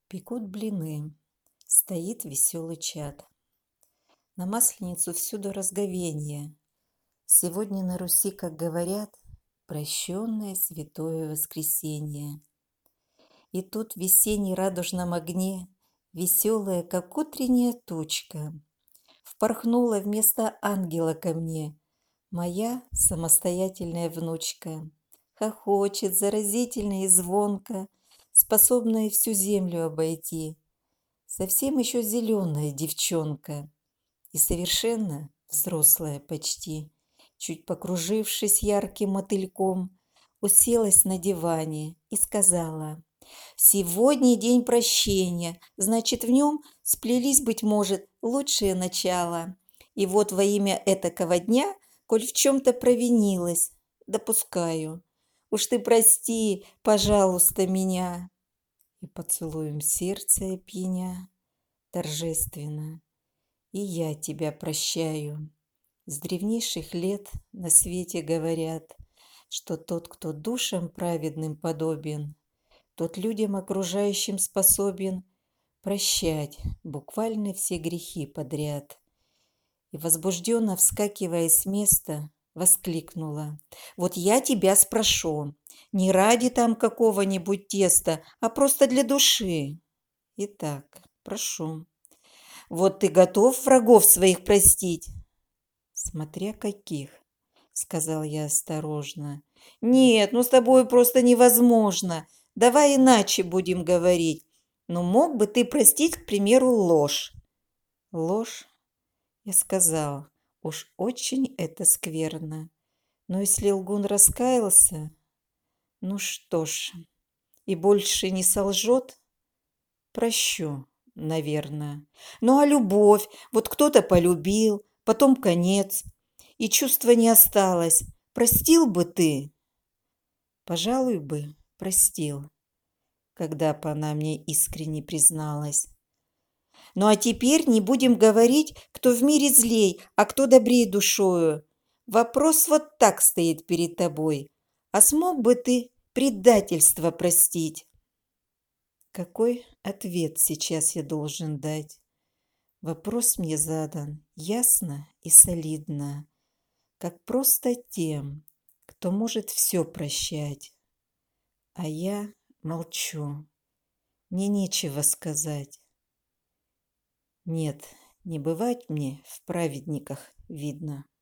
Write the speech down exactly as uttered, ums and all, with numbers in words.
Пекут блины, стоит веселый чад. На Масленицу всюду разговенье. Сегодня на Руси, как говорят, прощенное святое воскресенье. И тут в весенней радужном огне, веселая, как утренняя тучка, впорхнула вместо ангела ко мне моя самостоятельная внучка. Хохочет заразительно и звонко, способная всю землю обойти. Совсем еще зеленая девчонка и совершенно взрослая почти. Чуть покружившись ярким мотыльком, уселась на диване и сказала: «Сегодня день прощения, значит, в нем сплелись, быть может, лучшие начала. И вот во имя этакого дня, коль в чем-то провинилась, допускаю. Уж ты прости, пожалуйста, меня». И поцелуем сердце опьяня торжественно. И я тебя прощаю. С древнейших лет на свете говорят, что тот, кто душам праведным подобен, тот людям окружающим способен прощать буквально все грехи подряд. И возбужденно вскакивая с места, воскликнула: «Вот я тебя спрошу, не ради там какого-нибудь теста, а просто для души. Итак, прошу, вот ты готов врагов своих простить?» «Смотря каких», — сказал я осторожно. «Нет, ну с тобой просто невозможно. Давай иначе будем говорить. Ну мог бы ты простить, к примеру, ложь?» «Ложь?» — я сказал. «Уж очень это скверно. Но если лгун раскаялся, ну что ж, и больше не солжет, прощу, наверное. Ну а любовь? Вот кто-то полюбил, потом конец, и чувства не осталось. Простил бы ты?» «Пожалуй бы, простил», когда бы она мне искренне призналась. «Ну а теперь не будем говорить, кто в мире злей, а кто добрее душою. Вопрос вот так стоит перед тобой. А смог бы ты предательство простить?» Какой ответ сейчас я должен дать? Вопрос мне задан ясно и солидно, как просто тем, кто может все прощать. А я молчу, мне нечего сказать. Нет, не бывать мне в праведниках, видно.